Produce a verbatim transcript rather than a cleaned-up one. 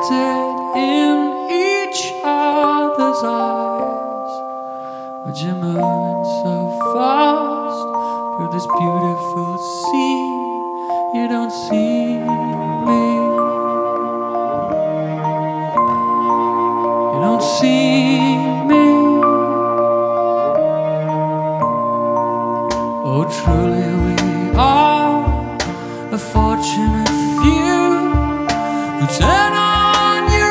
reflected in each other's eyes. Would you move so fast through this beautiful scene? You don't see me. You don't see